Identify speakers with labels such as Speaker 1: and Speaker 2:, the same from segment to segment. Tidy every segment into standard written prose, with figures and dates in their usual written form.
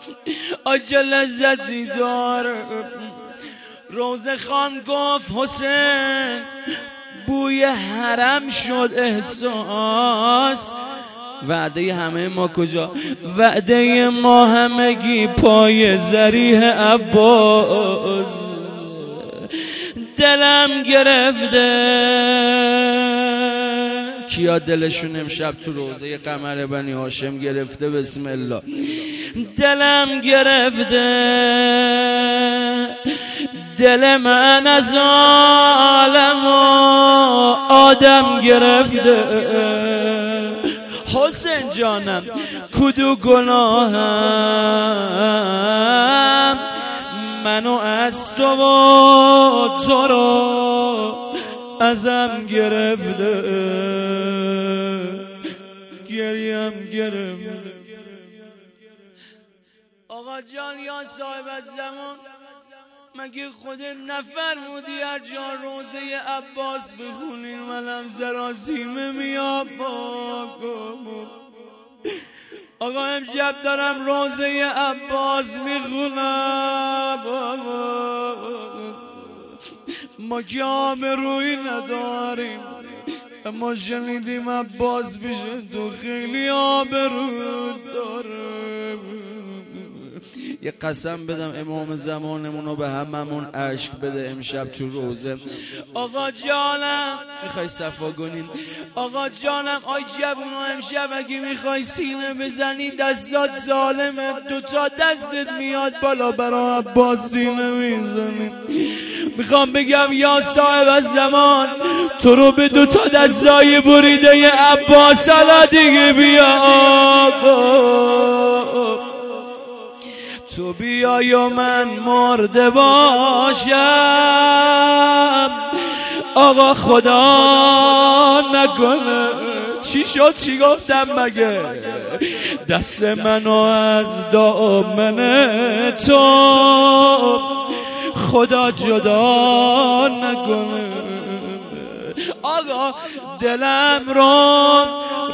Speaker 1: آجا لذتی داره. روزه خان گفت حسین بوی حرم شد احساس. وعده همه ما کجا؟ وعده ما همگی پای ذریح عباس. دلم گرفته. کیا دلشون امشب تو روزه قمر بنی هاشم گرفته؟ بسم الله. دلم گرفته. دل من از عالم و آدم گرفته. حسین جانم کدو گناهم منو از تو و تو رو ازم گرفته. گریم گرفته. آقا جان یا صاحب الزمان مگه خودت نفرمودی هر جا روزه عباس بخونین منم زراسیمه میام؟ آقا امشب دارم روزه عباس میخونم. ما که آبرویی نداریم اما شنیدیم عباس بشه تو خیلی آبرو داره. یه قسم بدم امام زمانمونو به هممون عشق بده امشب تو روزه. آقا جانم میخوای صفا کنین؟ آقا جانم آی جوونا امشب اگه میخوای سینه بزنی دستات ظالمه، دوتا دستت میاد بالا برا عباس سینه میزنی. میخوام بگم یا صاحب الزمان تو رو به دوتا دستای بریده ی عباس حالا دیگه بیا. آقا تو بیای و من مرده باشم. آقا خدا نکنه. چی شد؟ چی گفتم مگه؟ دست منو از دامن تو خدا جدا نکنه. آقا دلم رو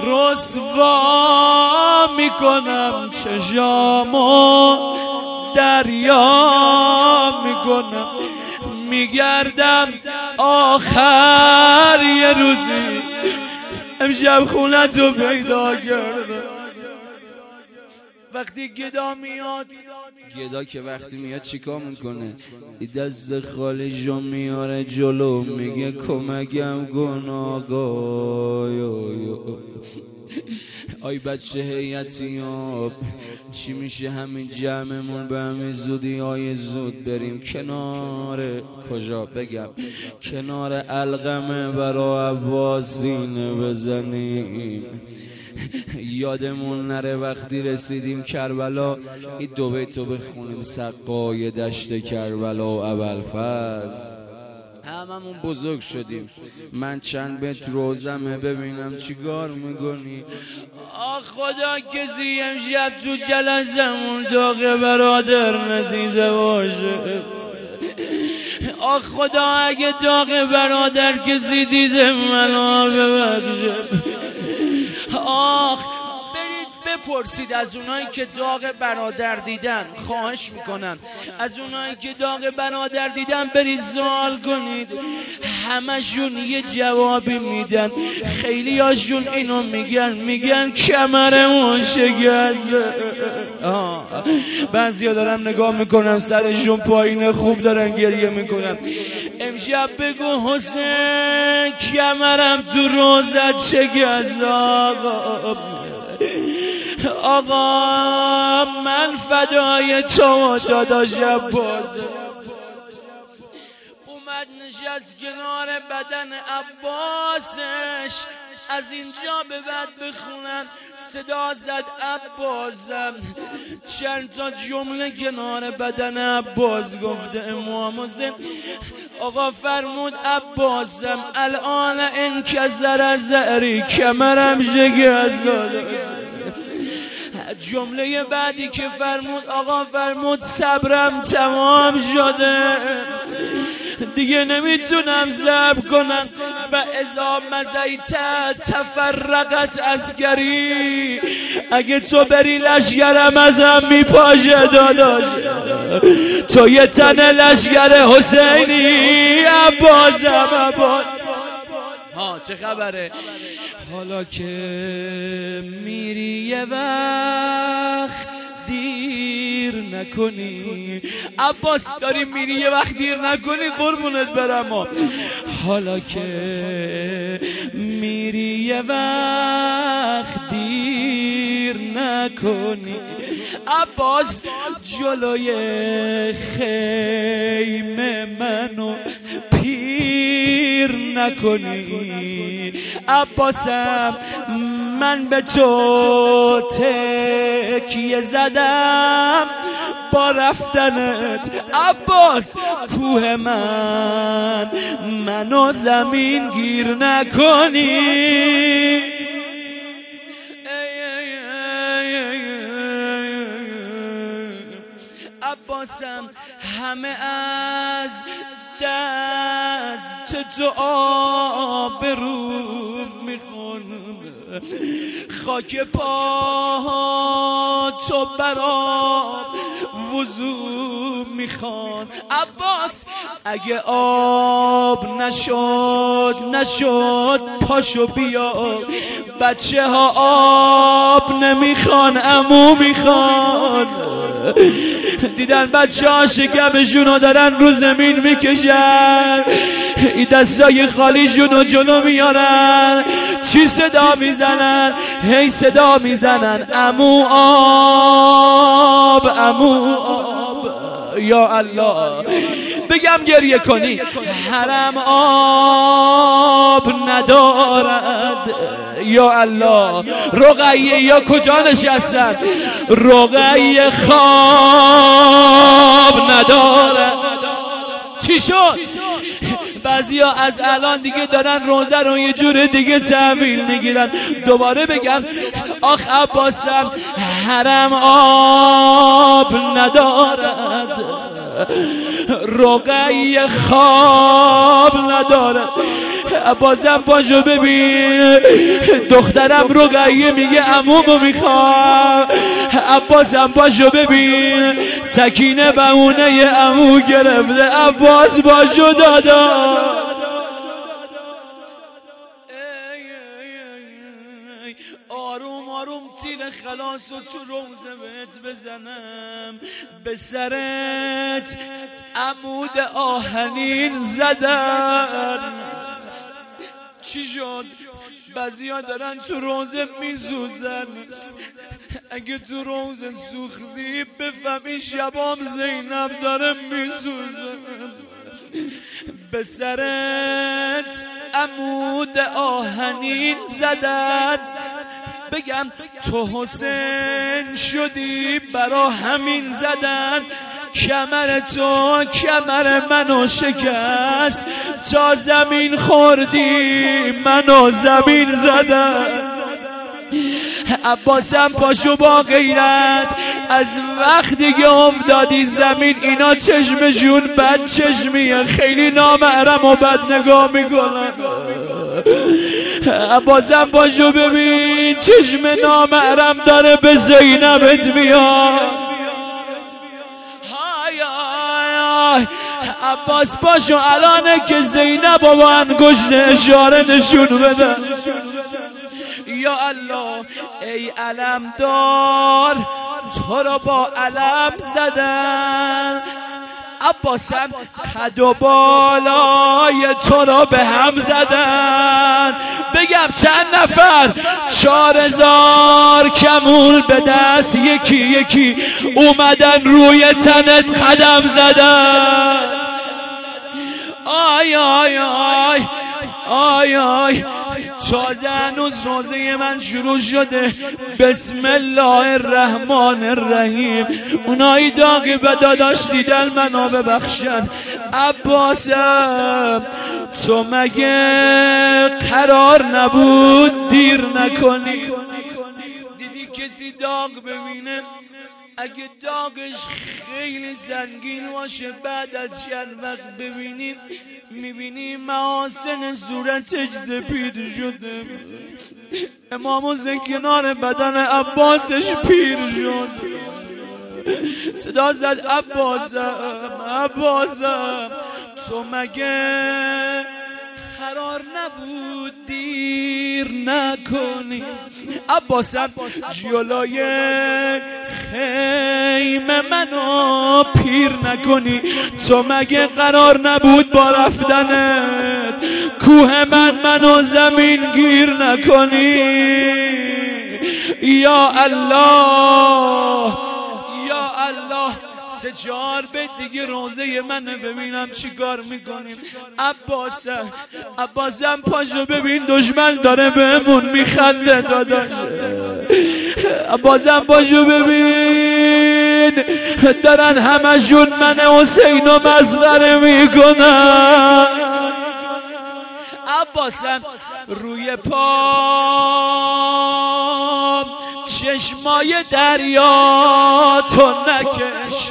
Speaker 1: رسوا میکنم، چشامو دریا میکنم، میگردم آخر یه روزی امشب خونتو پیدا کردم. وقتی گدا میاد، گدا که وقتی میاد چیکار میکنه؟ دست خالیشو میاره جلو میگه کمکم کن آقا. آی بچه یتیاب چی میشه همین جمعمون به همین زودی؟ آی زود بریم کنار کجا بگم کنار القمه برا عباس سینه بزنیم. یادمون نره وقتی رسیدیم کربلا این دو بیتو بخونیم سقای دشت کربلا و ابوالفضل. هممون بزرگ شدیم. من چند بیت روزمه ببینم چیکار میکنی. آه خدا کسی امشب تو جلسمون داغ برادر ندیده باشه. آه خدا اگه داغ برادر کسی دیده منو ببخشه. آخ برید بپرسید از اونایی که داغ برادر دیدن، خواهش میکنم از اونایی که داغ برادر دیدن برید سوال کنید. همشون یه جوابی میدن. خیلی هاشون اینو میگن کمرمون شکسته. بعضیا دارم نگاه میکنم سرشون پایینه خوب دارن گریه میکنن. امشب بگو حسین کمرم تو روزت شکست. آقا من فدای تو داداش عباس. اومد نشست کنار بدن عباسش. از اینجا به بعد بخونن صدا زد عباسم. چند تا جمله کنار بدن عباس گفته امام حسین. آقا فرمود عباسم الان انکسر زهری کمرم شکست داده. جمله بعدی که فرمود آقا فرمود صبرم تمام شده دیگه نمیتونم صبر کنم. و اذا مزیت تفرقت عسکری. اگه تو بری لشگرم ازم میپاشه داداش، تو یه تن لشگر حسینی. عباسم ها چه خبره؟ حالا که میری یه وقت دیر نکنی. عباس داری میری یه وقت دیر نکنی قربونت برم. حالا که میری یه وقت دیر نکنی. عباس جلوی خیمه منو پیر نکنی. عباسم من به تو تکیه زدم با رفتنت. عباس کوه منو زمین گیر نکنی. عباسم همه از دست تو آبرو میخون، خاک پا تو برات وضو میخوان. عباس اگه آب نشد پاشو بیا. بچه ها آب نمیخوان عمو میخوان. دیدن بچه ها شکمشونو دارن رو زمین میکشن، این دستای خالیشونو جلو میارن. چی صدا میزنن؟ هی صدا میزنن عمو آب، عمو آب. یا الله بگم گریه کنی. حرم آب ندارد. یا الله رقیه یا کجا نشستن؟ رقیه خواب ندارد. چی شد؟ بعضیا از الان دیگه دارن روزه رو یه جور دیگه تحویل میگیرن. دوباره بگم آخ عباسم حرم آب ندارد، رقیه خواب ندارد. بازم پاشو ببین دخترم رقیه میگه عمومو میخوام. عباسم پاشو ببین سکینه بهونه عمو گرفته. عباس پاشو دادا. آروم آروم تیر خلاص و تو روزه بهت بزنم. به سرت عمود آهنین زدن. چی شد؟ بعضیا دارن تو روزه میسوزن. اگه تو روزه سوختی بفهمی شبام زینب داره میسوزن. به سرت عمود آهنین زدن. بگم تو حسین شدی برا همین زدن. کمر تو کمر منو شکست، تا زمین خوردی منو زمین زدن. عباسم پاشو با غیرت از وقتی که افتادی زمین اینا چشمشون بد چشمیه، خیلی نامحرم و بد نگاه میکنن. عباسم پاشو ببین چشم نامحرم داره به زینبت میاد. عباس پاشو الانه که زینب با انگشت اشاره نشون بده. یا الله ای علم دار تو را با علم زدن. عباسم قد و بالای تو را به هم زدن. بگم چند نفر؟ 4000 کمول به دست یکی یکی اومدن روی تنت قدم زدن. آی آی آی آی آی تازه هنوز روزه من شروع شده. بسم الله الرحمن الرحیم. اونایی داغی به داداش دیدن منو ببخشن. عباسم تو مگه قرار نبود دیر نکنی؟ دیدی کسی داغ ببینه اگه داغش خیلی سنگین باشه بعد از چند وقت ببینیم میبینیم محاسن صورتش سپید شده. امام حسین کنار بدن عباسش پیر شد. صدا زد عباسم تو مگه قرار نبود دیر نکنی؟ عباسم جلوی خیمه منو پیر نکنی. تو مگه قرار نبود با رفتنت کوه منو زمین گیر نکنی؟ یا الله یا الله، 3-4 بیت دیگه روزه منه ببینم چی کار میکنیم. عباسم پاشو ببین دشمن داره بهمون میخنده داداش. عباسم پاشو ببین دارن همشون من حسینو مسخره میکنن. عباسم روی پا چشمای دریا تو نکش،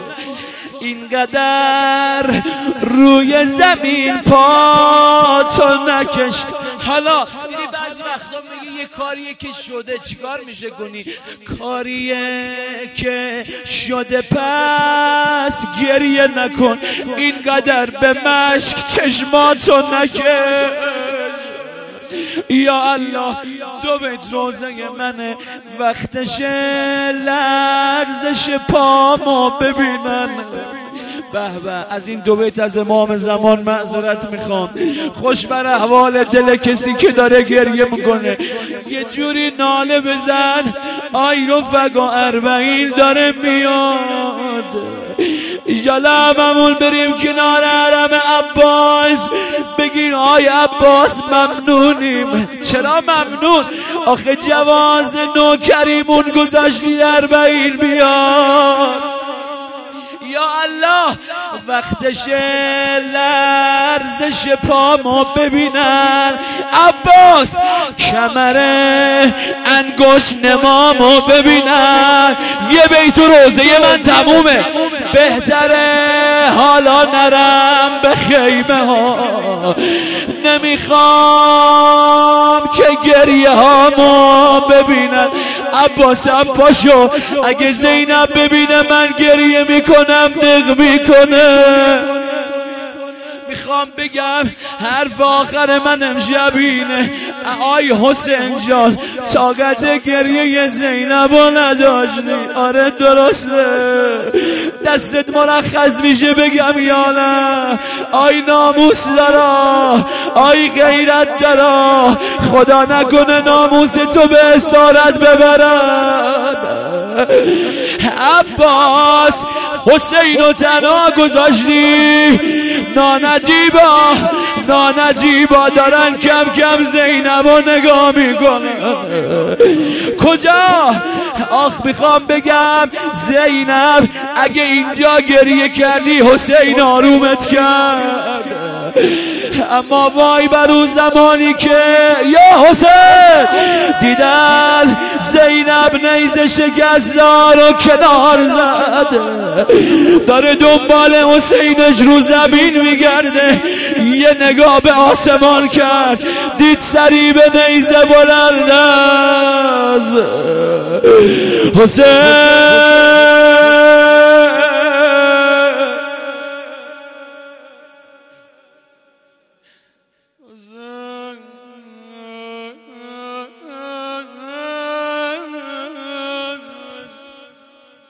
Speaker 1: اینقدر روی زمین پا تو نکش. حالا دیدی بعضی وقتا میگه یه کاریه که شده چیکار میشه کنی؟ کاریه که شده پس گریه نکن، اینقدر به مشک چشماتو نکش. یا الله 2 بیت روزه منه وقتشه لرزش پامو ببینن. به به، از این 2 بیت از امام زمان معذرت میخوام. خوش بر احوال دل کسی که داره گریه میکنه. یه جوری ناله بزن آی رفقا 40 داره میاد. ایجالا هممون بریم کنار حرم عباس بگین آی عباس ممنونیم. چرا ممنون؟ آخه جواز نوکریمون گذاشتی 40 بیاد. یا الله وقتش لرزش پامو ببینن. عباس کمر انگشت نمامو ببینن. یه بیت روزه من تمومه. بهتره حالا نرم به خیمه ها، نمیخوام که گریه هامو ببینن. عباسم پاشو اگه زینب ببینه من گریه میکنم دق میکنه. میخوام بگم حرف آخر من امشب اینه. آی حسین جان طاقت گریه زینبو نداشتی. آره درسته دستت مرخص میشه بگم یا نه؟ آی ناموس دارا، آی غیرت دارا، خدا نکنه ناموس تو به اسارت ببرد. عباس حسینو تنها گذاشتی. نانجیبا دارن کم کم زینبو نگاه میکنن. کجا؟ آخ میخوام بگم زینب اگه اینجا گریه کردی حسین آرومت کرد. اما وای بر اون زمانی که یا حسین دیدن زینب نیزه شکستار و کنار زد داره دنبال حسینش رو زمین میگرده. یه نگاه به آسمان کرد دید سری به نیزه بلند است. حسین